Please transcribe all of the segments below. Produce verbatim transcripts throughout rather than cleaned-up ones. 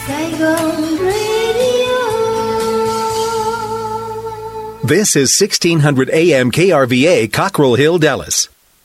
Saigon Radio. This is sixteen hundred A M K R V A, Cockrell Hill, Dallas.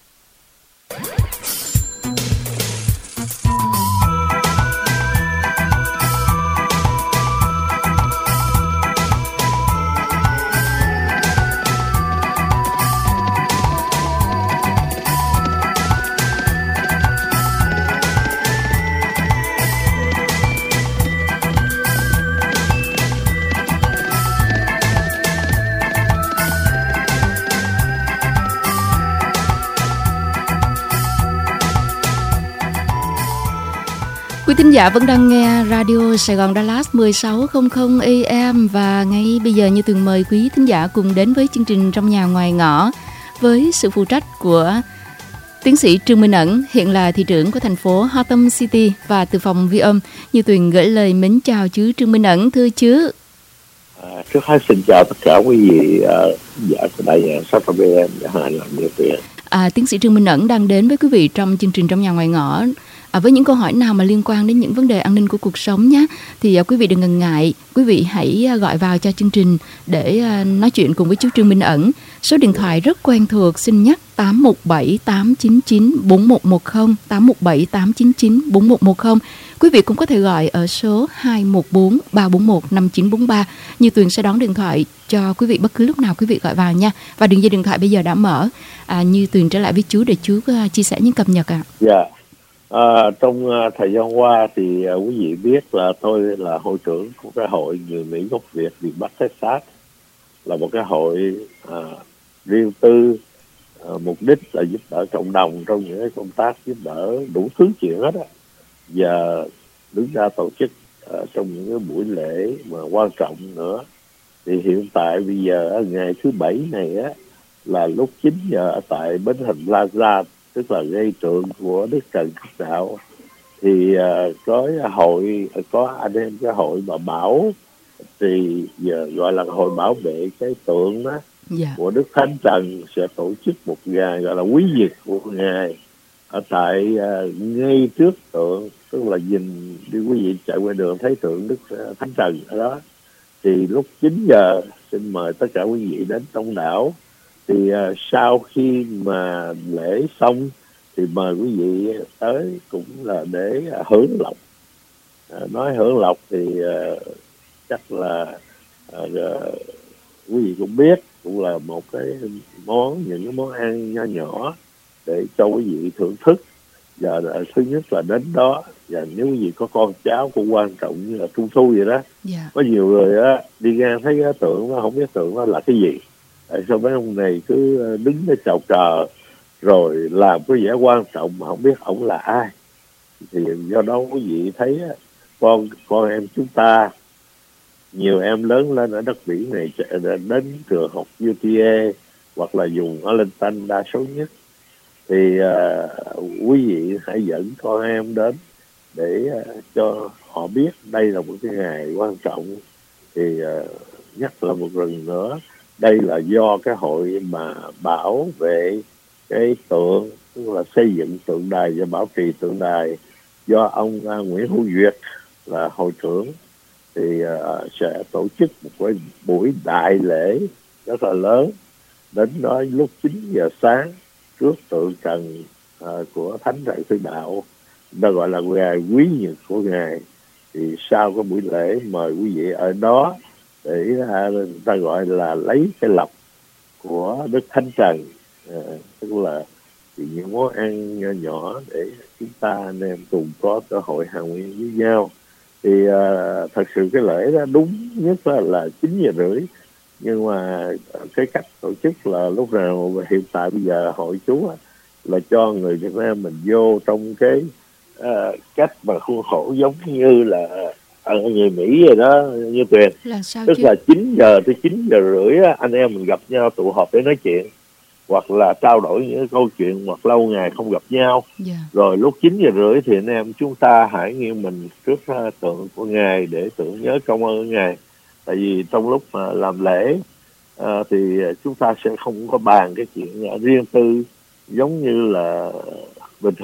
Quý thính giả vẫn đang nghe Radio Sài Gòn Dallas mười sáu trăm A M và ngay bây giờ như thường mời quý thính giả cùng đến với chương trình Trong Nhà Ngoài Ngõ với sự phụ trách của tiến sĩ Trương Minh Ẩn, hiện là thị trưởng của thành phố Hotham City, và từ phòng Vi âm Như Tuyền gửi lời mến chào chứ Trương Minh Ẩn. Thưa chứ. À, trước hết xin chào tất cả quý vị uh, giả của đại sáu trăm A M và hai là Như Tuyền. À, tiến sĩ Trương Minh Ẩn đang đến với quý vị trong chương trình Trong Nhà Ngoài Ngõ. À, với những câu hỏi nào mà liên quan đến những vấn đề an ninh của cuộc sống nhé, thì à, quý vị đừng ngần ngại, quý vị hãy à, gọi vào cho chương trình để à, nói chuyện cùng với chú Trương Minh Ẩn. Số điện thoại rất quen thuộc, xin nhắc tám một bảy tám chín chín bốn một một không, tám một bảy tám chín chín bốn một một không. Quý vị cũng có thể gọi ở số hai một bốn ba bốn một năm chín bốn ba. Như Tuyền sẽ đón điện thoại cho quý vị bất cứ lúc nào quý vị gọi vào nha. Và đường dây điện thoại bây giờ đã mở. À, Như Tuyền trở lại với chú để chú uh, chia sẻ những cập nhật ạ. Dạ. Yeah. À, trong uh, thời gian qua thì uh, quý vị biết là tôi là hội trưởng của cái hội người Mỹ gốc Việt miền Bắc Texas, là một cái hội uh, riêng tư, uh, mục đích là giúp đỡ cộng đồng trong những cái công tác giúp đỡ đủ thứ chuyện hết á, và đứng ra tổ chức uh, trong những cái buổi lễ mà quan trọng nữa. Thì hiện tại bây giờ ngày thứ bảy này á là lúc chín giờ ở tại Bến Thành Plaza, tức là gây tượng của Đức Trần Quốc Đạo, thì uh, có hội có anh em cái hội mà bảo thì giờ gọi là hội bảo vệ cái tượng đó, yeah, của Đức Thánh Trần sẽ tổ chức một ngày gọi là quý nhiệt của ngài ở tại uh, ngay trước tượng, tức là nhìn đi quý vị chạy qua đường thấy tượng Đức Thánh Trần ở đó. Thì lúc chín giờ xin mời tất cả quý vị đến đông đảo. Thì uh, sau khi mà lễ xong thì mời quý vị tới cũng là để uh, hưởng lộc. Uh, nói hưởng lộc thì uh, chắc là uh, uh, quý vị cũng biết, cũng là một cái món, những cái món ăn nho nhỏ để cho quý vị thưởng thức. Và uh, thứ nhất là đến đó, và nếu quý vị có con cháu cũng quan trọng như là trung thu vậy đó. Yeah. Có nhiều người á đi ngang thấy cái tượng nó không biết tượng nó là cái gì. Tại sao mấy ông này cứ đứng để chào cờ rồi làm cái vẻ quan trọng mà không biết ổng là ai. Thì do đó quý vị thấy con con em chúng ta, nhiều em lớn lên ở đất biển này đến trường học U T A hoặc là vùng Arlington đa số nhất, thì uh, quý vị hãy dẫn con em đến để uh, cho họ biết đây là một cái ngày quan trọng. Thì uh, nhắc lại một lần nữa, đây là do cái hội mà bảo vệ cái tượng, tức là xây dựng tượng đài và bảo trì tượng đài, do ông uh, Nguyễn Hữu Duyệt là hội trưởng, thì uh, sẽ tổ chức một cái buổi đại lễ rất là lớn. Đến đó lúc chín giờ sáng trước tượng trần uh, của Thánh Trần Sư Đạo, nó gọi là ngày quý nhật của ngài. Thì sau cái buổi lễ mời quý vị ở đó để uh, ta gọi là lấy cái lộc của Đức Thánh Trần, uh, tức là thì những món ăn nhỏ nhỏ để chúng ta anh em cùng có cơ hội hàn huyên với nhau. Thì uh, thật sự cái lễ đó đúng nhất là, là chín giờ rưỡi, nhưng mà cái cách tổ chức là lúc nào hiện tại bây giờ hội chú á, là cho người Việt Nam mình vô trong cái uh, cách mà khuôn khổ giống như là ở người Mỹ vậy đó, như Tuyền. Tức chứ? Là chín giờ tới chín giờ rưỡi á, anh em mình gặp nhau tụ họp để nói chuyện, hoặc là trao đổi những câu chuyện hoặc lâu ngày không gặp nhau. Yeah. Rồi lúc chín giờ rưỡi thì anh em chúng ta hãy nghiêng mình trước uh, tượng của ngài để tưởng nhớ công ơn ngài. Tại vì trong lúc mà làm lễ uh, thì chúng ta sẽ không có bàn cái chuyện uh, riêng tư giống như là bình thường.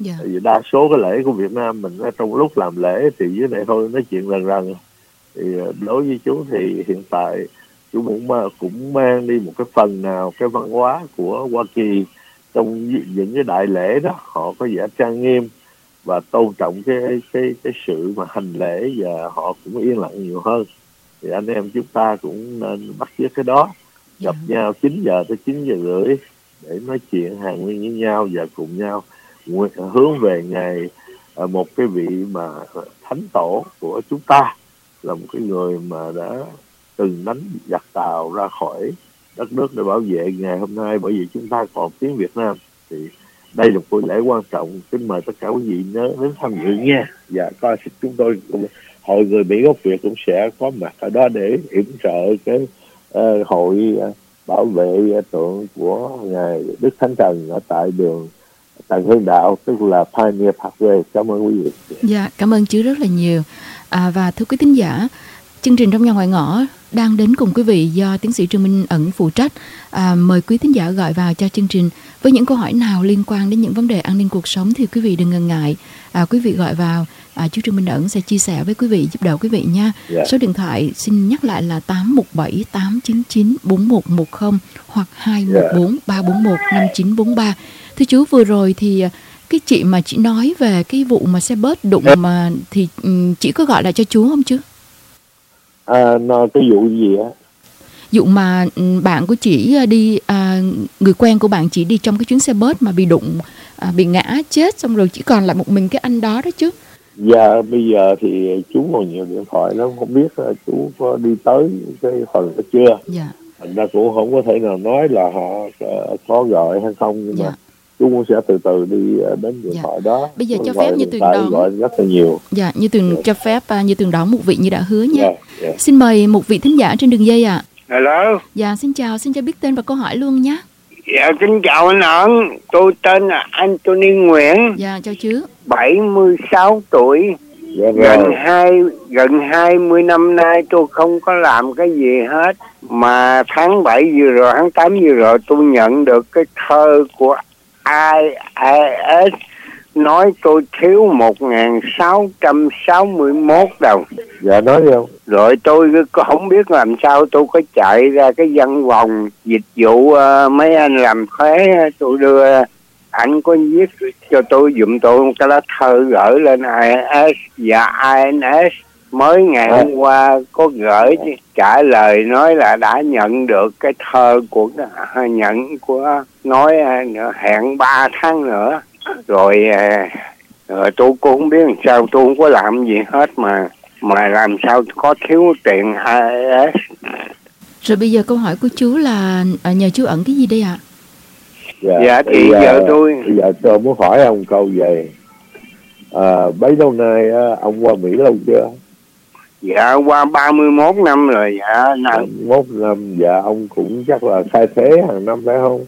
Dạ. Tại vì đa số cái lễ của Việt Nam mình trong lúc làm lễ thì dưới này thôi nói chuyện lần lần. Thì đối với chú thì hiện tại chú cũng cũng mang đi một cái phần nào cái văn hóa của Hoa Kỳ trong những cái đại lễ đó, họ có vẻ trang nghiêm và tôn trọng cái cái cái sự mà hành lễ, và họ cũng yên lặng nhiều hơn. Thì anh em chúng ta cũng nên bắt chước cái đó, gặp Dạ. nhau chín giờ tới chín giờ rưỡi để nói chuyện hàn huyên với nhau và cùng nhau hướng về ngày một cái vị mà thánh tổ của chúng ta, là một cái người mà đã từng đánh giặc Tàu ra khỏi đất nước để bảo vệ ngày hôm nay, bởi vì chúng ta còn tiếng Việt Nam. Thì đây là một buổi lễ quan trọng, kính mời tất cả quý vị nhớ đến tham dự nha. Và coi chúng tôi hội người Mỹ gốc Việt cũng sẽ có mặt ở đó để yểm trợ cái uh, hội uh, bảo vệ tượng của ngài Đức Thánh Trần ở tại đường Trần Hưng Đạo, tức là Pioneer Parkway. Cảm ơn quý vị. Dạ, cảm ơn chứ rất là nhiều. À, và thưa quý thính giả, chương trình Trong Nhà Ngoài Ngõ đang đến cùng quý vị do tiến sĩ Trương Minh Ẩn phụ trách. À, mời quý thính giả gọi vào cho chương trình với những câu hỏi nào liên quan đến những vấn đề an ninh cuộc sống thì quý vị đừng ngần ngại. À, quý vị gọi vào, à, chú Trương Minh Ẩn sẽ chia sẻ với quý vị, giúp đỡ quý vị nha. Yeah. Số điện thoại xin nhắc lại là tám một bảy tám chín chín bốn một một không hoặc hai một bốn ba bốn một năm chín bốn ba. Thưa chú, vừa rồi thì cái chị mà chị nói về cái vụ mà xe bus đụng mà thì chị có gọi lại cho chú không chứ? À, nó cái vụ gì á? Vụ mà bạn của chị đi, à, người quen của bạn chị đi trong cái chuyến xe bus mà bị đụng, à, bị ngã chết, xong rồi chỉ còn lại một mình cái anh đó đó chứ. Dạ, bây giờ thì chú còn nhiều điện thoại lắm, không biết là chú có đi tới cái phần đó chưa. Dạ. Thành ra cũng không có thể nào nói là họ có gọi hay không, nhưng dạ. mà chú cũng sẽ từ từ đi đến điện dạ. thoại đó. Bây giờ cho phép như Tường đón gọi rất là nhiều. Dạ, như Tường dạ. cho phép như Tường đón một vị như đã hứa nha. Dạ. Dạ. Xin mời một vị thính giả trên đường dây ạ. À. Hello. Dạ, xin chào, xin cho biết tên và câu hỏi luôn nhé. Dạ, kính chào anh Ẩn, tôi tên là Anthony Nguyễn. Dạ, chào chứ. bảy mươi sáu tuổi. Dạ, gần hai gần hai mươi năm nay tôi không có làm cái gì hết, mà tháng bảy vừa rồi, tháng tám vừa rồi tôi nhận được cái thơ của i ét nói tôi thiếu một nghìn sáu trăm sáu mươi mốt đồng. Dạ, nói đi không? Rồi tôi không biết làm sao, tôi có chạy ra cái văn phòng dịch vụ uh, mấy anh làm thuế, tôi đưa, anh có viết cho tôi giùm tôi một cái lá thơ gửi lên i ét, và i en ét mới ngày hôm qua có gửi trả lời nói là đã nhận được cái thơ của nhận của nói hẹn ba tháng nữa. Rồi, rồi tôi cũng không biết làm sao, tôi không có làm gì hết mà mà làm sao có thiếu tiền i ét. Rồi bây giờ câu hỏi của chú là nhờ chú Ẩn cái gì đây ạ? À? Dạ, dạ thì giờ, giờ tôi bây giờ tôi muốn hỏi ông câu về à, bấy lâu nay ông qua Mỹ lâu chưa? Dạ qua ba mươi mốt năm rồi. Dạ ba mươi mốt năm. Dạ ông cũng chắc là khai thuế hàng năm phải không?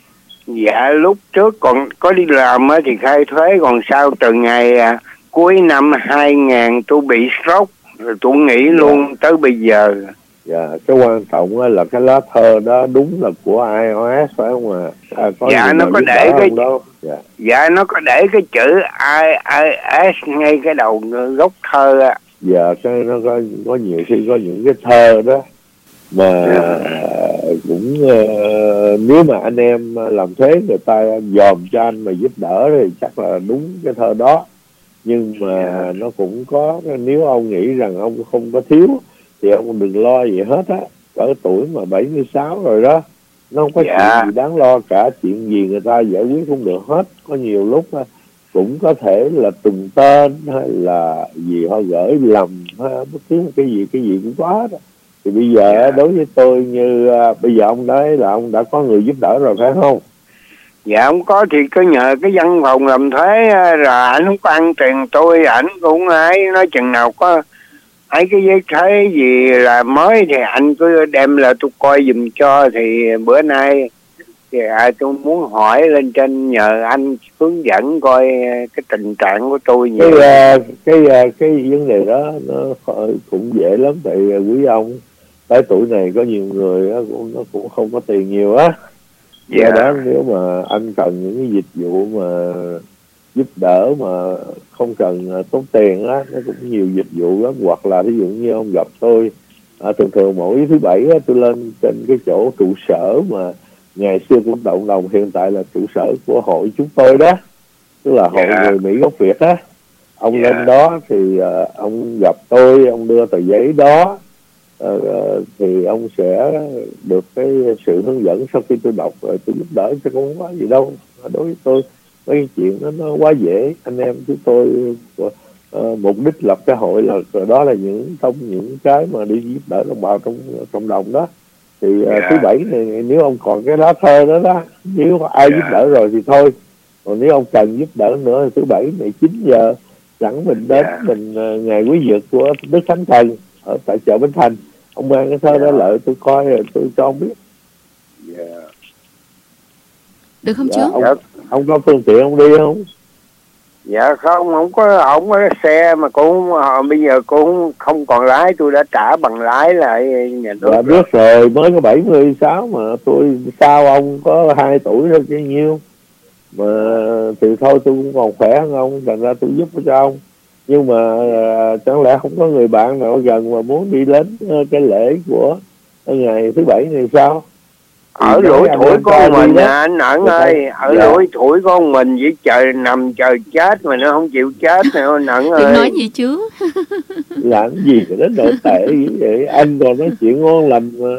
Dạ lúc trước còn có đi làm thì khai thuế, còn sau từ ngày à, cuối năm hai nghìn tôi bị stroke rồi tôi nghỉ dạ. luôn tới bây giờ. Dạ, cái quan trọng là cái lá thơ đó đúng là của i o ét phải không ạ? À, có dạ nó có để cái dạ. dạ nó có để cái chữ i ét ngay cái đầu gốc thơ á. Dạ, cái nó có có nhiều khi có những cái thơ đó mà dạ. cũng uh, nếu mà anh em làm thuế người ta dòm cho anh mà giúp đỡ thì chắc là đúng cái thơ đó, nhưng mà dạ. nó cũng có, nếu ông nghĩ rằng ông không có thiếu thì ông đừng lo gì hết á. Ở tuổi mà bảy mươi sáu rồi đó, nó không có dạ. chuyện gì đáng lo cả, chuyện gì người ta giải quyết không được hết. Có nhiều lúc cũng có thể là trùng tên hay là gì họ gửi lầm hay bất cứ cái gì cái gì cũng có đó. Thì bây giờ dạ. đối với tôi như uh, bây giờ ông đấy là ông đã có người giúp đỡ rồi phải không? Dạ không có thì cứ nhờ cái văn phòng làm thuế, rồi ảnh không có ăn tiền tôi, ảnh cũng ấy nói chừng nào có ấy cái giấy thuế gì là mới thì anh cứ đem là tôi coi giùm cho. Thì bữa nay thì à, tôi muốn hỏi lên trên nhờ anh hướng dẫn coi cái tình trạng của tôi như cái uh, cái uh, cái vấn đề đó nó cũng dễ lắm. Tại quý ông tới tuổi này có nhiều người đó, cũng nó cũng không có tiền nhiều á. Do đó nếu mà anh cần những cái dịch vụ mà giúp đỡ mà không cần tốn tiền á, nó cũng nhiều dịch vụ lắm. Hoặc là ví dụ như ông gặp tôi, à, thường thường mỗi thứ bảy á, tôi lên trên cái chỗ trụ sở mà ngày xưa của cộng đồng, hiện tại là trụ sở của hội chúng tôi đó, tức là hội Yeah. người Mỹ gốc Việt á. Ông Yeah. lên đó thì uh, ông gặp tôi, ông đưa tờ giấy đó, uh, uh, thì ông sẽ được cái sự hướng dẫn. Sau khi tôi đọc rồi tôi giúp đỡ, chứ không có gì đâu. Đối với tôi mấy cái chuyện đó nó quá dễ. Anh em chúng tôi uh, mục đích lập cái hội là đó là những trong những cái mà đi giúp đỡ đồng bào trong cộng đồng đó. Thì uh, Yeah. thứ bảy này nếu ông còn cái lá thơ đó đó, nếu có ai Yeah. giúp đỡ rồi thì thôi. Còn nếu ông cần giúp đỡ nữa thì thứ bảy này chín giờ sẵn mình đến. Yeah. Mình uh, ngày quý dược của Đức Thánh Thần ở tại chợ Bến Thành, ông mang cái thơ Yeah. đó lại tôi coi rồi tôi cho ông biết. Yeah. Được không Dạ, chú? ông, Dạ. ông có phương tiện ông đi không? Dạ không, không có không có xe mà cũng họ bây giờ cũng không còn lái, tôi đã trả bằng lái lại nhà nước. Dạ rồi. biết rồi, mới có bảy mươi sáu mà tôi sao ông có hai tuổi thôi chứ nhiêu. Mà thì thôi tôi cũng còn khỏe hơn ông, thành ra tôi giúp cho ông. Nhưng mà à, chẳng lẽ không có người bạn nào gần mà muốn đi đến uh, cái lễ của ngày thứ bảy này sao? Ở Thì lũi nói tuổi anh con trai đi mình đó. à, anh Ẩn Dạ. ơi, ở Dạ. lũi tuổi con mình chỉ chờ nằm chờ chết mà nó không chịu chết nè anh Ẩn Đừng ơi. nói gì chú. Làm gì mà đến độ tệ như vậy? Anh còn nói chuyện ngon lành mà.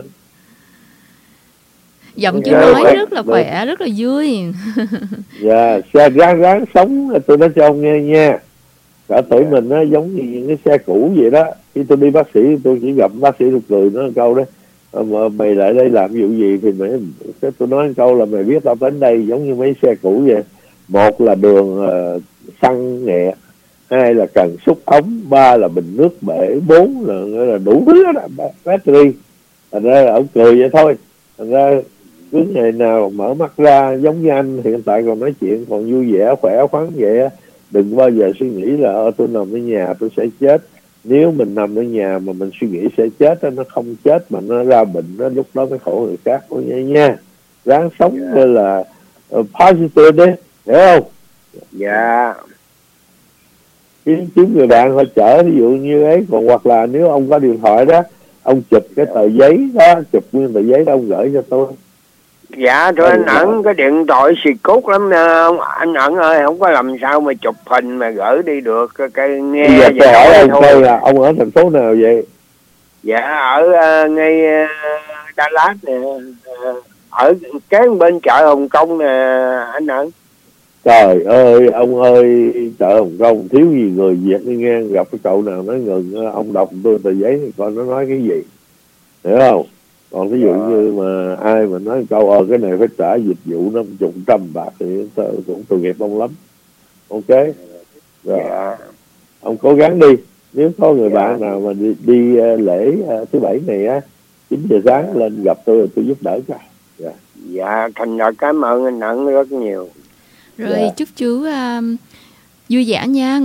Giọng chú Dạ, nói dạ. rất là khỏe, rất là vui. Dạ, xe ráng ráng sống tôi nói cho ông nghe nha. Cả tuổi Dạ. mình nó giống như những cái xe cũ vậy đó. Khi tôi đi bác sĩ tôi chỉ gặp bác sĩ tôi cười nói một câu đó: mà mày lại đây làm vụ gì thì mày, tôi nói một câu là mày biết tao đến đây giống như mấy xe cũ vậy. Một là đường uh, xăng nhẹ, hai là cần xúc ống, ba là bình nước bể, bốn là, là đủ thứ đó, battery. Thành ra là ông cười vậy thôi. Thành ra cứ ngày nào mở mắt ra giống như anh hiện tại còn nói chuyện còn vui vẻ khỏe khoắn vậy á, đừng bao giờ suy nghĩ là ờ, tôi nằm ở nhà tôi sẽ chết. Nếu mình nằm ở nhà mà mình suy nghĩ sẽ chết đó, nó không chết mà nó ra bệnh đó, lúc đó mới khổ người khác thôi nha nha. Ráng sống Yeah. như là uh, positive đấy, hiểu không? Dạ. Kiếm, kiếm người bạn họ chở ví dụ như ấy. Còn hoặc là nếu ông có điện thoại đó, ông chụp cái tờ giấy đó, chụp nguyên tờ giấy đó ông gửi cho tôi. Dạ thôi anh Ẩn, cái điện thoại xì cút lắm nè. Anh Ẩn ơi, không có làm sao mà chụp hình mà gửi đi được. Cái nghe Bây giờ vậy tôi hỏi nói ông thôi. coi là ông ở thành phố nào vậy? Dạ ở uh, ngay uh, Đà Lạt nè, uh, ở kế bên chợ Hồng Kông nè anh Ẩn. Trời ơi ông ơi, chợ Hồng Kông thiếu gì người Việt đi ngang, gặp cái cậu nào nói ngừng ông đọc tôi tờ giấy thì coi nó nói cái gì, hiểu không? Còn ví dụ như mà ai mà nói câu ờ cái này phải trả dịch vụ năm chục trăm bạc thì tôi cũng tội nghiệp ông lắm. Ok rồi. Dạ. Ông cố gắng đi. Nếu có người Dạ. bạn nào mà đi, đi uh, lễ uh, thứ bảy này á, chín giờ sáng lên gặp tôi tôi giúp đỡ cho. Dạ. Dạ thành thật cảm ơn anh Ẩn rất nhiều. Rồi Dạ. chúc chú uh, vui vẻ nha.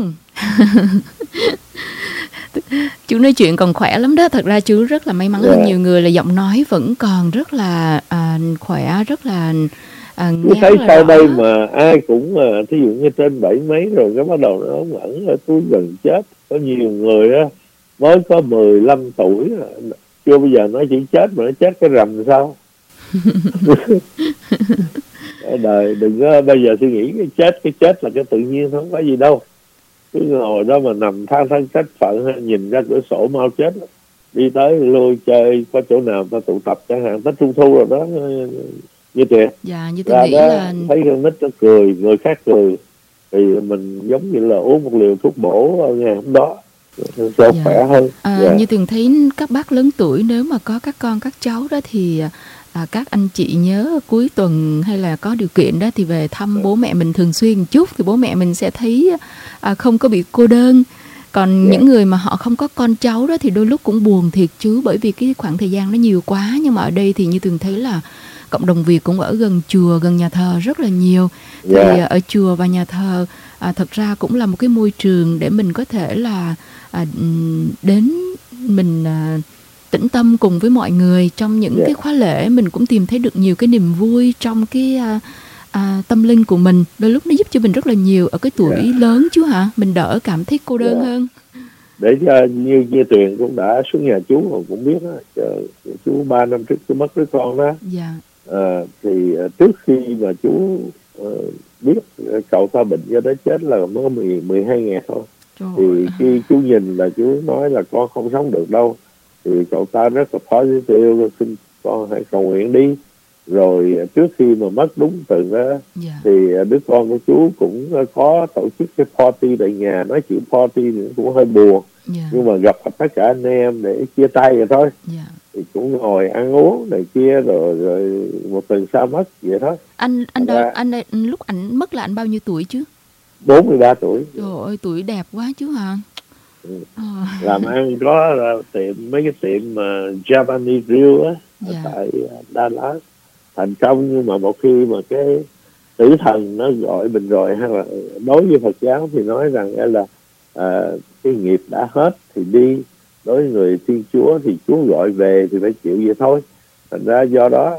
Chú nói chuyện còn khỏe lắm đó. Thật ra chú rất là may mắn hơn Dạ. nhiều người là giọng nói vẫn còn rất là à, khỏe, rất là à, Tôi nghe thấy rất là sau rõ. đây mà ai cũng mà thí dụ như trên bảy mấy rồi cái bắt đầu nó ống ẩn rồi tôi gần chết. Có nhiều người á mới có mười lăm tuổi chưa bây giờ nó chỉ chết mà nó chết cái rầm sao. Đời đừng có bây giờ suy nghĩ cái chết cái chết là cái tự nhiên, không có gì đâu. Cứ ngồi đó mà nằm than than trách phận hay nhìn ra cửa sổ mau chết. Đi tới lui chơi có chỗ nào ta tụ tập chẳng hạn, Tết Trung Thu rồi đó như tiệt. Dạ như tôi Ra nghĩ đó là thấy con nít nó cười, người khác cười thì mình giống như là uống một liều thuốc bổ ngày hôm đó cho Dạ. khỏe hơn. à, Dạ. như Tường thấy các bác lớn tuổi nếu mà có các con các cháu đó thì à, các anh chị nhớ cuối tuần hay là có điều kiện đó thì về thăm bố mẹ mình thường xuyên một chút thì bố mẹ mình sẽ thấy à, không có bị cô đơn. Còn Dạ. những người mà họ không có con cháu đó thì đôi lúc cũng buồn thiệt chứ, bởi vì cái khoảng thời gian nó nhiều quá. Nhưng mà ở đây thì như Tường thấy là cộng đồng Việt cũng ở gần chùa, gần nhà thờ rất là nhiều. Thì Dạ. ở chùa và nhà thờ à, thật ra cũng là một cái môi trường để mình có thể là à, đến mình à, tĩnh tâm cùng với mọi người trong những Dạ. cái khóa lễ. Mình cũng tìm thấy được nhiều cái niềm vui trong cái à, à, tâm linh của mình, đôi lúc nó giúp cho mình rất là nhiều ở cái tuổi yeah. lớn chú hả, mình đỡ cảm thấy cô đơn yeah. hơn. Để cho như như Tuyền cũng đã xuống nhà chú mà cũng biết đó, chú ba năm trước chú mất đứa con đó. Dạ. À, thì trước khi mà chú uh, biết cậu ta bệnh do đó chết là mới mười mười hai ngày thôi. Trời thì ơi. Khi chú nhìn là chú nói là con không sống được đâu, thì cậu ta rất là positive, xin con hãy cầu nguyện đi. Rồi trước khi mà mất đúng tuần đó yeah. thì đứa con của chú cũng có tổ chức cái party tại nhà, nói chuyện party thì cũng hơi buồn yeah. nhưng mà gặp tất cả anh em để chia tay rồi thôi yeah. thì cũng ngồi ăn uống này kia rồi rồi một tuần sau mất vậy thôi. Anh anh đó, anh lúc ảnh mất là anh bao nhiêu tuổi chứ? bốn mươi ba tuổi. Trời ơi, tuổi đẹp quá chứ hả? Ừ. À. Làm ăn có tiệm mấy cái tiệm mà Japanese grill á yeah. tại Dallas thành công, nhưng mà một khi mà cái tử thần nó gọi mình rồi, hay là đối với Phật giáo thì nói rằng là à, cái nghiệp đã hết thì đi, đối với người Thiên Chúa thì Chúa gọi về thì phải chịu vậy thôi. Thành ra do đó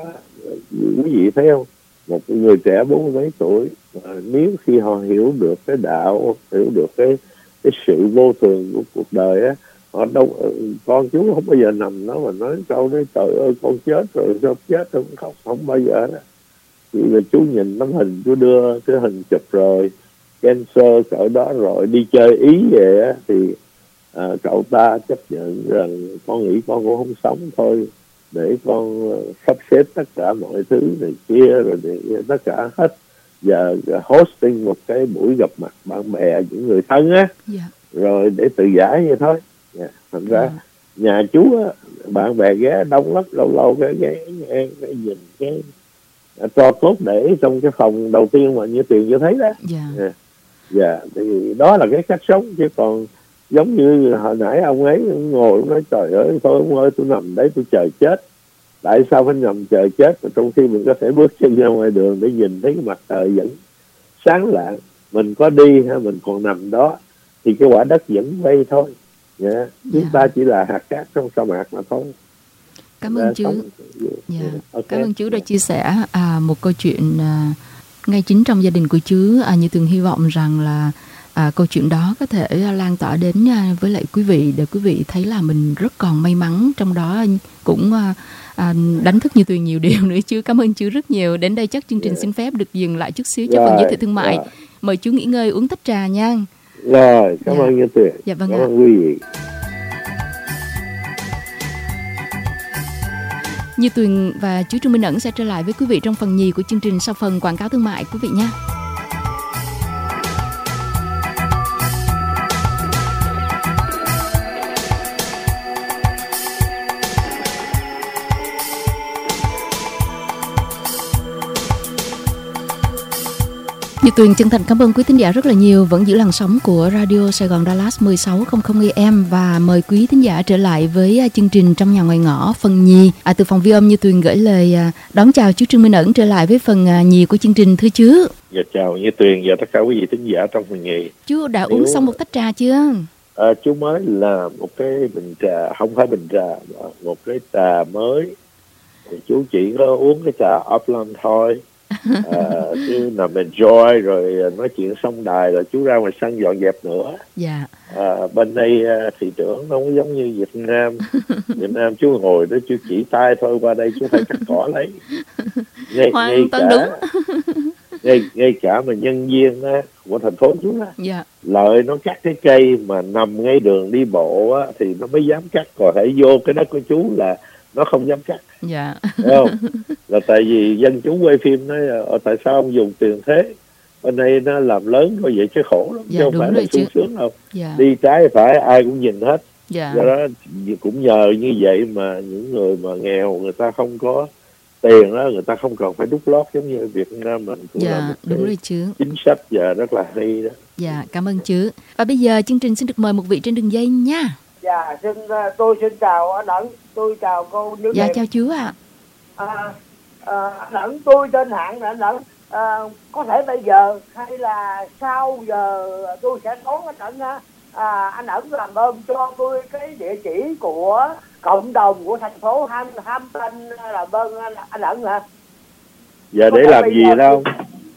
quý vị thấy không, một người trẻ bốn mươi mấy tuổi à, nếu khi họ hiểu được cái đạo, hiểu được cái cái sự vô thường của cuộc đời á, họ đâu, con chú không bao giờ nằm đó mà nói câu đấy trời ơi con chết rồi sao chết không không không bao giờ đó. Chỉ là chú nhìn tấm hình, chú đưa cái hình chụp rồi cancer cỡ đó rồi đi chơi Ý về á, thì à, cậu ta chấp nhận rằng con nghĩ con cũng không sống thôi, để con sắp xếp tất cả mọi thứ này kia rồi để tất cả hết, giờ hosting một cái buổi gặp mặt bạn bè những người thân á yeah. rồi để tự giải vậy thôi. Yeah. Thành ra yeah. nhà chú á, bạn bè ghé đông lắm, lâu lâu cái ghé cái, cái nhìn cái cho cốt để trong cái phòng đầu tiên mà như Tuyền chưa thấy đó. Dạ. Yeah. Yeah. Yeah. Thì đó là cái cách sống, chứ còn giống như hồi nãy ông ấy ngồi nói trời ơi thôi ông ơi tôi nằm đấy tôi chờ chết. Tại sao phải nằm chờ chết mà trong khi mình có thể bước chân ra ngoài đường để nhìn thấy cái mặt trời vẫn sáng lạng, mình có đi hay mình còn nằm đó thì cái quả đất vẫn vây thôi. Yeah. Chúng yeah. ta chỉ là hạt cát trong sa mạc mà thôi. Cảm ơn chú. Yeah. Okay. Cảm ơn chú đã chia sẻ à, một câu chuyện à, ngay chính trong gia đình của chú. À, như Tường hy vọng rằng là à, câu chuyện đó có thể lan tỏa đến à, với lại quý vị, để quý vị thấy là mình rất còn may mắn, trong đó cũng à, à, đánh thức như Tuyền nhiều điều nữa chứ. Cảm ơn chú rất nhiều. Đến đây chắc chương trình yeah. xin phép được dừng lại chút xíu cho yeah. phần giới thiệu thương mại. Yeah. Mời chú nghỉ ngơi uống tách trà nha. Rồi, cảm ơn như Tuyền. Dạ vâng cảm ạ. ơn quý vị. Như Tuyền và chú Trương Minh Ẩn sẽ trở lại với quý vị trong phần nhì của chương trình sau phần quảng cáo thương mại quý vị nha. Như Tuyền chân thành cảm ơn quý thính giả rất là nhiều vẫn giữ làn sóng của Radio Sài Gòn Dallas mười sáu trăm A M, và mời quý thính giả trở lại với chương trình Trong Nhà Ngoài Ngõ phần nhì. À, từ phòng ghi âm Như Tuyền gửi lời đón chào chú Trương Minh Ẩn trở lại với phần nhì của chương trình, thưa chú. Dạ chào Như Tuyền và tất cả quý vị thính giả trong phần nhì. Chú đã Nếu... uống xong một tách trà chưa? À, chú mới làm một cái bình trà, không phải bình trà, một cái trà mới. Thì chú chỉ có uống cái trà Upland thôi. à, chứ nằm enjoy rồi nói chuyện xong đài rồi chú ra ngoài sân dọn dẹp nữa. Dạ. à, bên đây thị trưởng nó không giống như Việt Nam. Việt Nam chú ngồi đó chú chỉ tay thôi, qua đây chú phải cắt cỏ lấy. Ngay, hoàn toàn cả, đúng. ngay, ngay cả mà nhân viên á, của thành phố chú á, dạ. lợi nó cắt cái cây mà nằm ngay đường đi bộ á, thì nó mới dám cắt, còn hãy vô cái đất của chú là nó không dám cắt. Dạ. Đúng không? Là tại vì dân chúng quay phim nói tại sao ông dùng tiền thế, bên đây nó làm lớn có vậy chứ khổ lắm. Dạ, chứ không phải là sung sướng đâu. Dạ. Đi trái phải ai cũng nhìn hết. Dạ. Do đó cũng nhờ như vậy mà những người mà nghèo người ta không có tiền đó, người ta không cần phải đút lót giống như Việt Nam mình. Cũng dạ, là một đúng rồi chứ. Chính sách giờ rất là hay đó. Dạ, cảm ơn chứ. Và bây giờ chương trình xin được mời một vị trên đường dây nha. Dạ, xin tôi xin chào anh Ẩn, tôi chào cô Nữ. Dạ, chào chú ạ. À. À, à, anh Ẩn, tôi tên Hạng, anh Ẩn, à, có thể bây giờ hay là sau giờ tôi sẽ đón anh Ẩn, à, anh Ẩn làm ơn cho tôi cái địa chỉ của cộng đồng của thành phố Ham Hampton, làm ơn anh, anh Ẩn hả? Dạ, để làm gì đâu?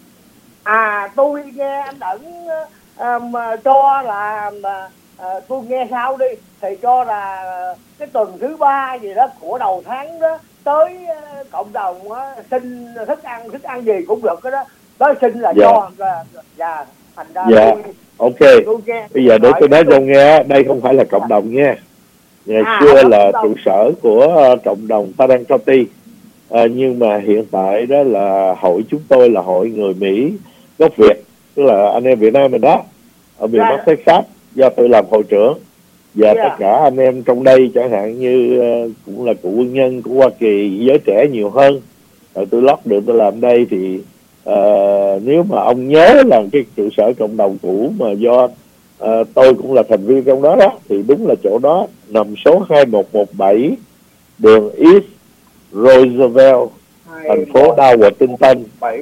À tôi nghe anh Ẩn à, mà cho là mà, à, tôi nghe sao đi thì cho là cái tuần thứ ba gì đó của đầu tháng đó tới uh, cộng đồng uh, xin thức ăn thức ăn gì cũng được cái đó, tới xin là dạ. cho dạ thành ra dạ tôi, ok tôi nghe, bây giờ để tôi nói cho nghe, đây không phải là cộng dạ. đồng nha. Ngày à, xưa là đồng. trụ sở của uh, cộng đồng Tarrant County, uh, nhưng mà hiện tại đó là hội chúng tôi là hội người Mỹ gốc Việt, tức là anh em Việt Nam mình đó ở miền Dạ. Bắc Texas, do tôi làm hội trưởng. Và Dạ. tất cả anh em trong đây chẳng hạn như uh, cũng là cựu quân nhân của Hoa Kỳ, giới trẻ nhiều hơn. Rồi tôi lót được tôi làm đây thì uh, nếu mà ông nhớ là cái trụ sở cộng đồng cũ mà do uh, tôi cũng là thành viên trong đó đó, thì đúng là chỗ đó nằm số hai một một bảy đường East Roosevelt, thành phố Dallas.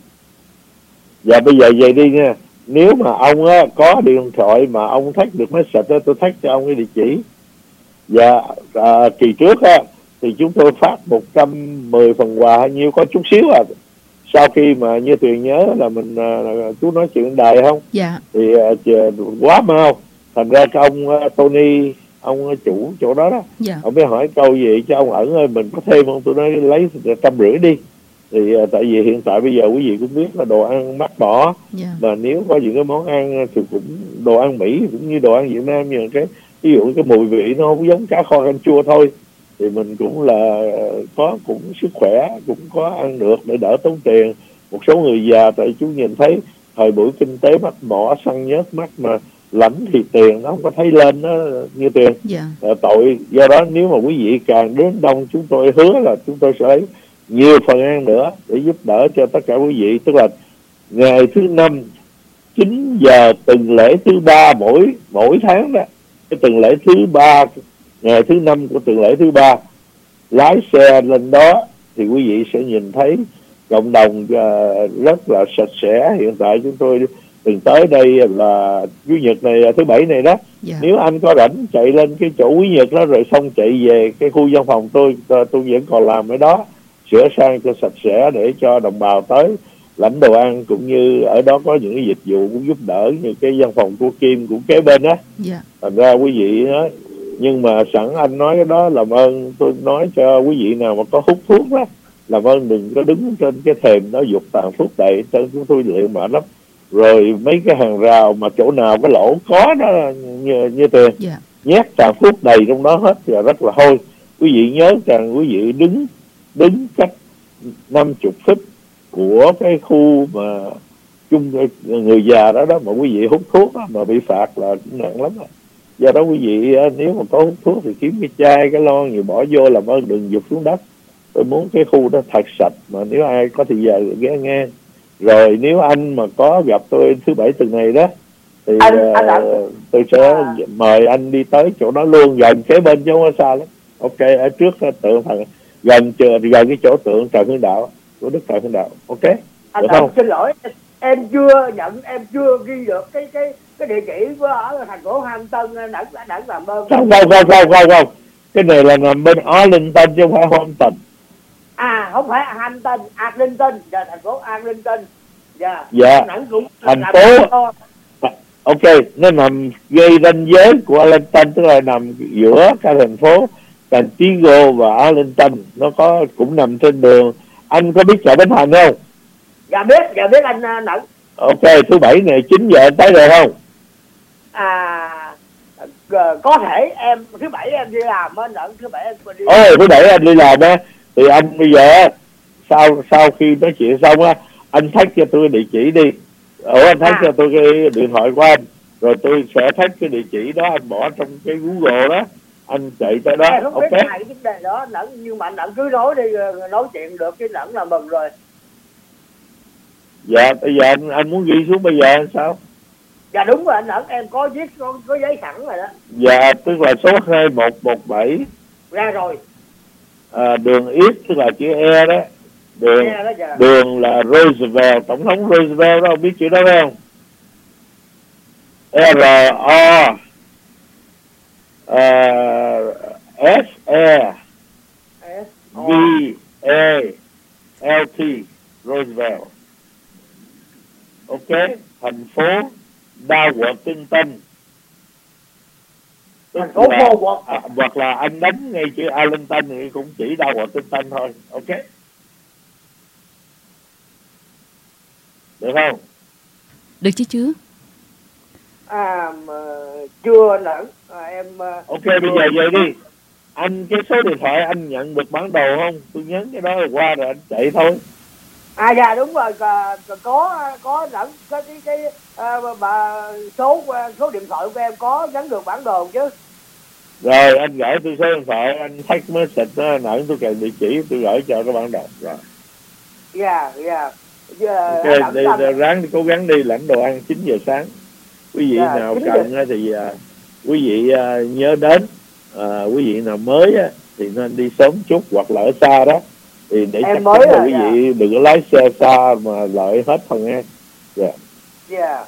Và bây giờ về đi nha. Nếu mà ông á, có điện thoại mà ông thách được message đó, tôi thách cho ông cái địa chỉ. Và à, kỳ trước á, thì chúng tôi phát một trăm mười phần quà hay nhiêu, có chút xíu à. Sau khi mà như Tuyền nhớ là mình à, chú nói chuyện đài không? Dạ. Thì à, quá mau. Thành ra cái ông uh, Tony, ông chủ chỗ đó đó, dạ. ông mới hỏi câu gì cho ông Ẩn ơi, mình có thêm không? Tôi nói lấy trăm rưỡi đi. Thì uh, tại vì hiện tại bây giờ quý vị cũng biết là đồ ăn mắc bỏ, dạ. mà nếu có những cái món ăn thì cũng đồ ăn Mỹ cũng như đồ ăn Việt Nam, nhưng cái ví dụ cái mùi vị nó không giống cá kho canh chua thôi, thì mình cũng là có cũng sức khỏe, cũng có ăn được để đỡ tốn tiền. Một số người già, tại chú nhìn thấy thời buổi kinh tế mắc mỏ, săn nhớt mắc mà lãnh thì tiền nó không có thấy lên đó như tiền. dạ. à, tội. Do đó nếu mà quý vị càng đến đông, chúng tôi hứa là chúng tôi sẽ lấy nhiều phần ăn nữa để giúp đỡ cho tất cả quý vị. Tức là ngày thứ năm chín giờ tuần lễ thứ ba mỗi mỗi tháng đó, cái tuần lễ thứ ba, ngày thứ năm của tuần lễ thứ ba, lái xe lên đó thì quý vị sẽ nhìn thấy cộng đồng uh, rất là sạch sẽ. Hiện tại chúng tôi từng tới đây là Chủ nhật này, thứ bảy này đó. dạ. Nếu anh có rảnh chạy lên cái chỗ Quý Nhật đó rồi xong chạy về cái khu văn phòng tôi, tôi vẫn còn làm ở đó, sửa sang cho sạch sẽ để cho đồng bào tới lãnh đồ ăn, cũng như ở đó có những cái dịch vụ cũng giúp đỡ, như cái văn phòng của Kim cũng kế bên đó. dạ. Thành ra quý vị đó, nhưng mà sẵn anh nói cái đó, làm ơn tôi nói cho quý vị nào mà có hút thuốc đó, làm ơn đừng có đứng trên cái thềm đó dục tàn thuốc đầy, trên chúng tôi liệu mệt lắm. Rồi mấy cái hàng rào mà chỗ nào cái lỗ có đó như, như tiền, dạ. nhét tàn thuốc đầy trong đó hết là rất là hôi. Quý vị nhớ rằng quý vị đứng đứng cách năm chục feet của cái khu mà chung người già đó đó, mà quý vị hút thuốc đó, mà bị phạt là cũng nặng lắm đó. Do đó quý vị nếu mà có hút thuốc thì kiếm cái chai, cái lon gì bỏ vô, làm ơn đừng giục xuống đất. Tôi muốn cái khu đó thật sạch, mà nếu ai có thì giờ ghé ngang. Rồi nếu anh mà có gặp tôi thứ bảy tuần này đó thì anh, anh đã... uh, tôi sẽ à. mời anh đi tới chỗ đó luôn, gần kế bên chứ không có xa lắm. Ok, ở trước tượng thằng gần chờ gần cái chỗ tượng Trần Hưng Đạo của Đức Trần Hưng Đạo. Ok. Anh được đã, không? xin lỗi, em chưa nhận, em chưa ghi được cái cái cái địa chỉ của ở thành phố Hampton. Đã đã làm ơn. Không không không không không không. Cái này là nằm bên Arlington chứ không phải Hampton. À không phải Hampton, Arlington, là thành phố Arlington. Dạ. Dạ. Thành phố. Ok, nó nằm gây ranh giới của Arlington, tức là nằm giữa các thành phố Cantigo và Arlington. Nó có cũng nằm trên đường. Anh có biết chợ Bến Thành không? Dạ biết, dạ biết anh Nẵng. Ok, thứ bảy này chín giờ anh tới rồi không? À có thể em thứ bảy em đi làm á Nẵng, thứ bảy em đi. Ôi, thứ bảy anh đi làm á thì anh bây giờ sau sau khi nói chuyện xong á, anh thách cho tôi địa chỉ đi. Ủa anh thách à. cho tôi cái điện thoại của anh, rồi tôi sẽ thách cái địa chỉ đó, anh bỏ trong cái Google đó, anh chạy tới đó. Em không biết ok. cái vấn đề đó Nẵng, nhưng mà Nẵng cứ nói đi, nói chuyện được cái Nẵng là mừng rồi. Dạ bây giờ anh anh muốn ghi xuống bây giờ anh sao? Dạ đúng rồi anh Nẵng, em có viết, có, có giấy sẵn rồi đó. Dạ tức là số hai một một bảy ra rồi. À, đường East tức là chữ E đó. Đường E đó, dạ. Đường là Roosevelt, tổng thống Roosevelt đó, không biết chữ đó không? R O S E V A L T Roosevelt. ok, thành phố Dalworthington. Thành phố là, Forward. à, hoặc là anh đánh ngay chữ Arlington thì cũng chỉ Dalworthington thôi, ok, được không? Được chứ chứ? À mà chưa lẫn à, em uh, ok bây giờ về đi anh, cái số điện thoại anh nhận được bản đồ không? Tôi nhấn cái đó rồi qua rồi anh chạy thôi. À dạ đúng rồi, có có, có lẫn cái cái, cái uh, bà, số số điện thoại của em có nhắn được bản đồ chứ. Rồi anh gửi tôi số điện thoại, anh text message đó, nãy tôi kèm địa chỉ tôi gửi cho cái bản đồ rồi. Dạ dạ. Ok, đi, đi ráng đi, cố gắng đi lãnh đồ ăn chín giờ sáng. Quý vị dạ, nào cần giờ. thì uh, quý vị uh, nhớ đến, uh, quý vị nào mới á, thì nên đi sớm chút, hoặc là ở xa đó thì để em chắc mới chắn là à, quý dạ. vị đừng có lái xe xa mà lợi hết phần nghe. Dạ. Dạ.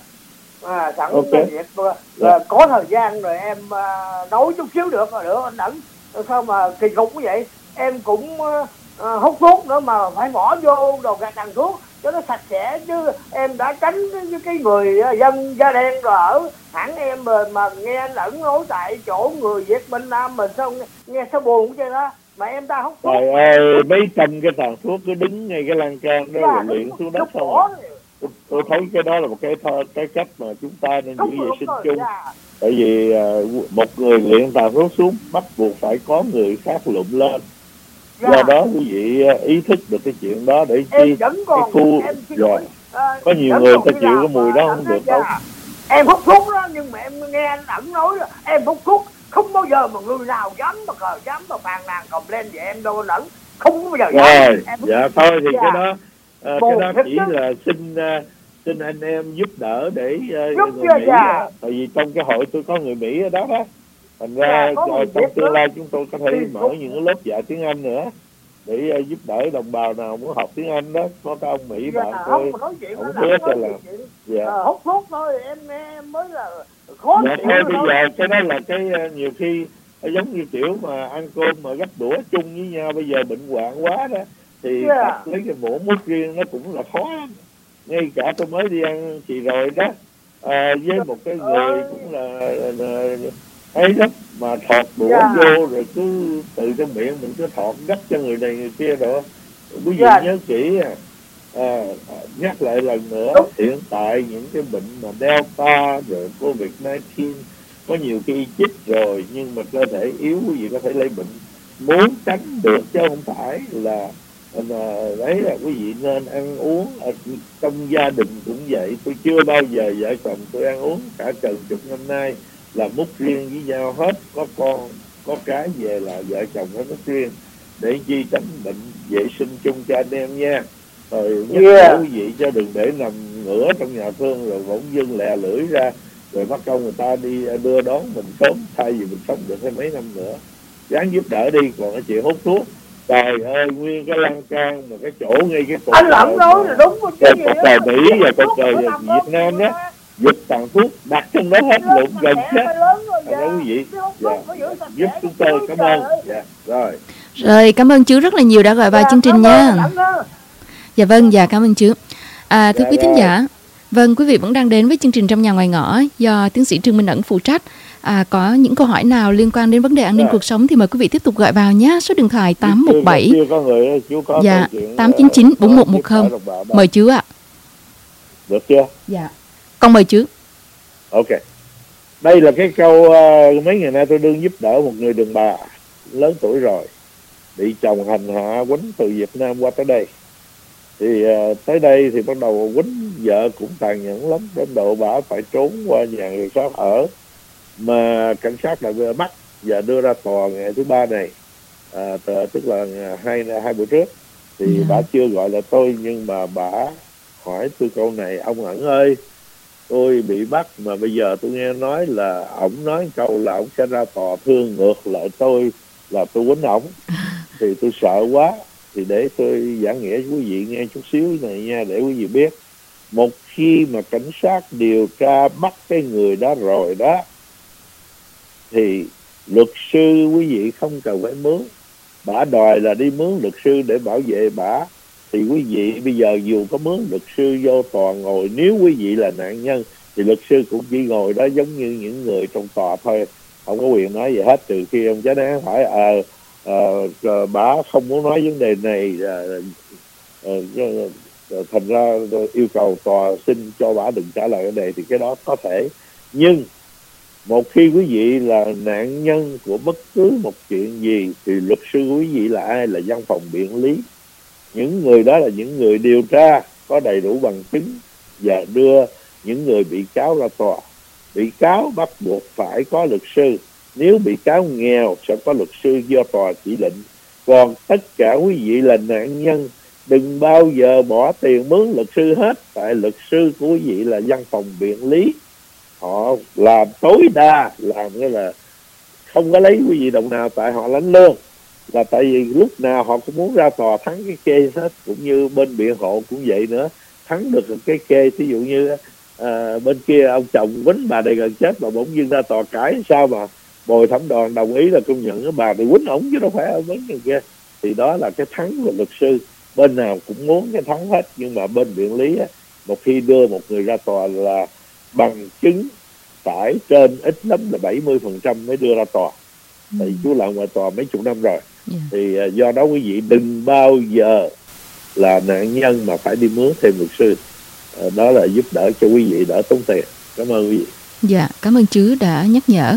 À, sẵn okay. việc dạ. có thời gian rồi em uh, nấu chút xíu được rồi nữa anh Ẩn. Sao mà kỳ cục như vậy? Em cũng uh, hút thuốc nữa mà phải bỏ vô đồ gạt tàn thuốc cho nó sạch sẽ chứ. Em đã tránh với cái người dân da đen rồi ở hãng em mà, mà nghe anh Ẩn nói tại chỗ người Việt Minh Nam mình sao nghe, nghe sao buồn chứ đó. Mà em ta hút thuốc. Trời ơi, mấy trăm cái tàn thuốc cứ đứng ngay cái lan can đó rồi luyện xuống đất không à. Tôi, tôi thấy cái đó là một cái cái cách mà chúng ta nên giữ vệ sinh chung. Dạ. Tại vì uh, một người luyện tàn thuốc xuống bắt buộc phải có người khác lụm lên. Dạ. Do đó quý vị ý thức được cái chuyện đó để chi cái khu dạ. à, có nhiều người ta chịu cái mùi đó không được đâu. Em hút thuốc đó, nhưng mà em nghe anh Ẩn nói em hút thuốc không bao giờ mà người nào dám mà cờ dám mà phàn nàn complain về em đâu anh Ẩn, không bao giờ dám. Rồi, dạ thôi thì dạ. cái đó uh, cái đó chỉ chứ. là xin uh, xin anh em giúp đỡ để uh, người Mỹ dạ. Tại vì trong cái hội tôi có người Mỹ ở đó đó. Thành ra dạ, trong tương lai chúng tôi có thể thì mở những cái lớp dạy tiếng Anh nữa để uh, giúp đỡ đồng bào nào muốn học tiếng Anh đó. Có cái ông Mỹ dạ, bạn tôi ông hứa sẽ làm. Dạ. À, hút thuốc thôi em em mới là khó dạ, thôi bây thôi. giờ cái đó là cái uh, nhiều khi uh, giống như kiểu mà ăn cơm mà gấp đũa chung với nhau, bây giờ bệnh hoạn quá đó thì yeah. lấy cái muỗng múc riêng nó cũng là khó lắm. Ngay cả tôi mới đi ăn thì rồi đó à, với một cái người cũng là, là ấy lắm mà thọt đũa yeah. vô rồi cứ từ trong miệng mình cứ thọt gấp cho người này người kia rồi. Quý vị yeah. nhớ kỹ à, à, nhắc lại lần nữa đúng. Hiện tại những cái bệnh mà Delta rồi Covid mười chín có nhiều khi chích rồi nhưng mà cơ thể yếu, quý vị có thể lấy bệnh. Muốn tránh được chứ không phải là mà đấy là quý vị nên ăn uống ở trong gia đình cũng vậy. Tôi chưa bao giờ vợ chồng tôi ăn uống cả gần chục năm nay là múc riêng với nhau hết, có con có cái về là vợ chồng phải múc riêng để chi tránh bệnh, vệ sinh chung cho anh em nha. Rồi nhắc nhở yeah. quý vị cho đừng để nằm ngửa trong nhà thương rồi bỗng dưng lẹ lưỡi ra rồi mất công người ta đi đưa đón mình sớm, thay vì mình sống được thêm mấy năm nữa. Ráng giúp đỡ đi. Còn cái chuyện hút thuốc, trời ơi, nguyên cái lan can mà cái chỗ ngay cái cột anh Lận nói là đúng một cái cột cờ Mỹ và cột cờ Việt Nam đó, giật tàn thuốc đặt trong đó hết lụm gần chết. Đó quý vị, dạ. giúp chúng tôi, cảm ơn. Dạ. Rồi. Rồi, cảm ơn chú rất là nhiều đã gọi vào dạ, chương trình nha. Dạ vâng, dạ cảm ơn chú. À, thưa dạ, quý thính giả, vâng, quý vị vẫn đang đến với chương trình Trong Nhà Ngoài Ngõ do tiến sĩ Trương Minh Ẩn phụ trách. À, có những câu hỏi nào liên quan đến vấn đề an ninh yeah. cuộc sống thì mời quý vị tiếp tục gọi vào nhé. Số điện thoại tám một bảy dạ tám chín chín bốn một một không. Mời chú ạ. Được chưa? Dạ. Con mời chú. Ok. Đây là cái câu uh, mấy ngày nay tôi đương giúp đỡ một người đàn bà lớn tuổi rồi, bị chồng hành hạ quýnh từ Việt Nam qua tới đây. Thì uh, tới đây thì bắt đầu quýnh vợ cũng tàn nhẫn lắm, đến độ bà phải trốn qua nhà người khác ở. Mà cảnh sát đã bắt và đưa ra tòa ngày thứ ba này, à, tức là hai hai bữa trước thì yeah. bà chưa gọi là tôi, nhưng mà bà hỏi tôi câu này: ông Ẩn ơi, tôi bị bắt mà bây giờ tôi nghe nói là ổng nói câu là ổng sẽ ra tòa thương ngược lại tôi là tôi quýnh ổng. Thì tôi sợ quá, thì để tôi giảng nghĩa với quý vị nghe chút xíu này nha, để quý vị biết. Một khi mà cảnh sát điều tra bắt cái người đó rồi đó thì luật sư quý vị không cần phải mướn. Bả đòi là đi mướn luật sư để bảo vệ bả, thì quý vị bây giờ dù có mướn luật sư vô tòa ngồi, nếu quý vị là nạn nhân thì luật sư cũng chỉ ngồi đó giống như những người trong tòa thôi, không có quyền nói gì hết, trừ khi ông chánh án hỏi à, à, à, bà không muốn nói vấn đề này, à, à, à, thành ra yêu cầu tòa xin cho bà đừng trả lời vấn đề, thì cái đó có thể. Nhưng một khi quý vị là nạn nhân của bất cứ một chuyện gì thì luật sư quý vị là ai? Là văn phòng biện lý. Những người đó là những người điều tra có đầy đủ bằng chứng và đưa những người bị cáo ra tòa. Bị cáo bắt buộc phải có luật sư. Nếu bị cáo nghèo sẽ có luật sư do tòa chỉ định. Còn tất cả quý vị là nạn nhân, đừng bao giờ bỏ tiền mướn luật sư hết, tại luật sư của quý vị là văn phòng biện lý. Họ làm tối đa, làm cái là không có lấy quý vị đồng nào, tại họ lãnh lương, là tại vì lúc nào họ cũng muốn ra tòa thắng cái case hết. Cũng như bên biện hộ cũng vậy nữa, thắng được cái case, ví dụ như à, bên kia ông chồng quýnh bà này gần chết mà bỗng dưng ra tòa cãi, sao mà bồi thẩm đoàn đồng ý là công nhận cái bà này quýnh ổng chứ đâu phải ông quýnh người kia. Thì đó là cái thắng của luật sư, bên nào cũng muốn cái thắng hết. Nhưng mà bên biện lý á, một khi đưa một người ra tòa là bằng chứng phải trên ít lắm là bảy mươi phần trăm mới đưa ra tòa. Ừ. Tại chú làm ngoài tòa mấy chục năm rồi. Yeah. Thì uh, do đó quý vị đừng bao giờ là nạn nhân mà phải đi mướn thêm luật sư. Uh, đó là giúp đỡ cho quý vị đỡ tốn tiền. Cảm ơn quý vị. Dạ, cảm ơn chú đã nhắc nhở.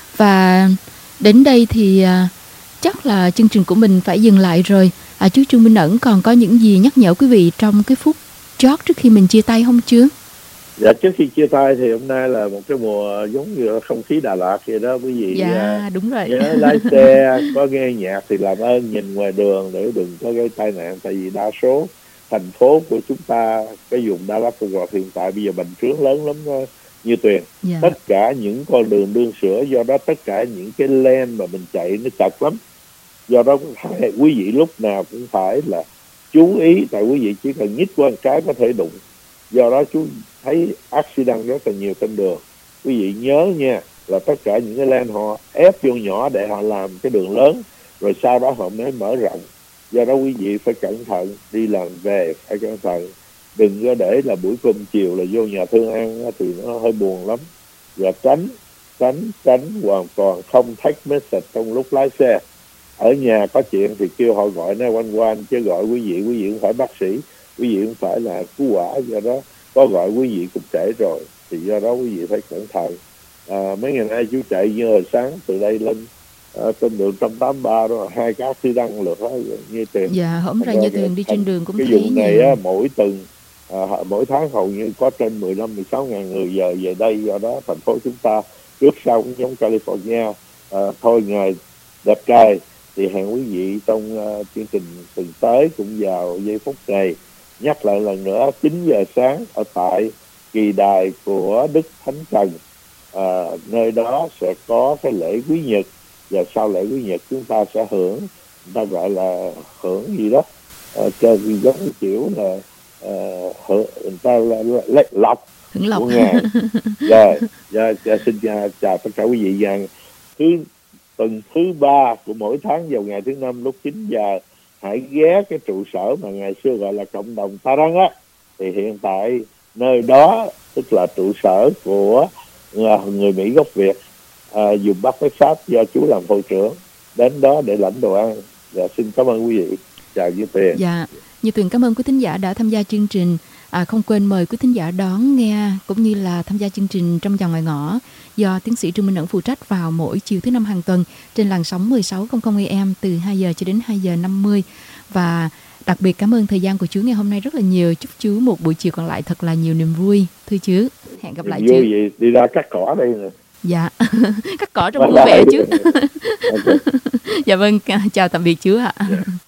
Và đến đây thì uh, chắc là chương trình của mình phải dừng lại rồi. À, chú Trương Minh Ẩn còn có những gì nhắc nhở quý vị trong cái phút chót trước khi mình chia tay không chứ? Dạ, trước khi chia tay thì hôm nay là một cái mùa giống như không khí Đà Lạt vậy đó quý vị. Dạ, đúng rồi. Nhớ lái xe có nghe nhạc thì làm ơn nhìn ngoài đường để đừng có gây tai nạn. Tại vì đa số thành phố của chúng ta, cái vùng Đà Lạt Cộng Hòa hiện tại bây giờ bành trướng lớn lắm như Tuyền. Dạ. Tất cả những con đường đương sửa, do đó tất cả những cái lane mà mình chạy nó chật lắm. Do đó quý vị lúc nào cũng phải là chú ý, tại quý vị chỉ cần nhích qua một cái có thể đụng. Do đó chú thấy accident rất là nhiều trên đường. Quý vị nhớ nha, là tất cả những cái lane họ ép vô nhỏ để họ làm cái đường lớn, rồi sau đó họ mới mở rộng. Do đó quý vị phải cẩn thận, đi làm về phải cẩn thận. Đừng có để là buổi cơm chiều là vô nhà thương ăn thì nó hơi buồn lắm. Và tránh, tránh, tránh hoàn toàn không take message trong lúc lái xe. Ở nhà có chuyện thì kêu họ gọi nine one one, chứ gọi quý vị, quý vị cũng phải bác sĩ, quý vị cũng phải là cứu hỏa. Do đó có gọi quý vị cũng trễ rồi, thì do đó quý vị phải cẩn thận. À, mấy ngày nay chú chạy như hồi sáng từ đây lên à, trên đường một trăm tám mươi ba đó, hai cái xi đăng lượt hết như tiền. Dạ, hổng ra như tiền đi trên đường cũng cái thấy vùng này á, mỗi tuần à, mỗi tháng hầu như có trên mười lăm mười sáu ngàn người giờ về đây. Do đó thành phố chúng ta trước sau cũng giống California. À, thôi ngày đẹp trai thì hẹn quý vị trong uh, chương trình tuần tới cũng vào giây phút này. Nhắc lại lần nữa, chín giờ sáng ở tại kỳ đài của Đức Thánh Trần, à, nơi đó sẽ có cái lễ quý nhật, và sau lễ quý nhật chúng ta sẽ hưởng, người ta gọi là hưởng gì đó, à, chơi giống kiểu là à, hưởng, người ta là lấy lọc của ngài. Rồi, rồi, rồi xin chào, chào tất cả quý vị. Rằng thứ tuần thứ ba của mỗi tháng vào ngày thứ năm lúc chín giờ hãy ghé cái trụ sở mà ngày xưa gọi là cộng đồng Tarang á. Thì hiện tại nơi đó tức là trụ sở của người Mỹ gốc Việt, à, dùng Bắc Texas, do chú làm hội trưởng, đến đó để lãnh đồ ăn. Và xin cảm ơn quý vị. Chào Như Tuyền. Dạ, Như Tuyền cảm ơn quý thính giả đã tham gia chương trình. À, không quên mời quý thính giả đón nghe cũng như là tham gia chương trình Trong Dòng Ngoài Ngõ do tiến sĩ Trương Minh Ẩn phụ trách vào mỗi chiều thứ năm hàng tuần trên làn sóng mười sáu trăm A M từ hai giờ cho đến hai giờ năm mươi. Và đặc biệt cảm ơn thời gian của chú ngày hôm nay rất là nhiều. Chúc chú một buổi chiều còn lại thật là nhiều niềm vui. Thưa chú, hẹn gặp lại chú. Vui gì, đi ra cắt cỏ đây nè. Dạ, cắt cỏ trong vui vẻ chứ. Dạ vâng, chào tạm biệt chú ạ. Yeah.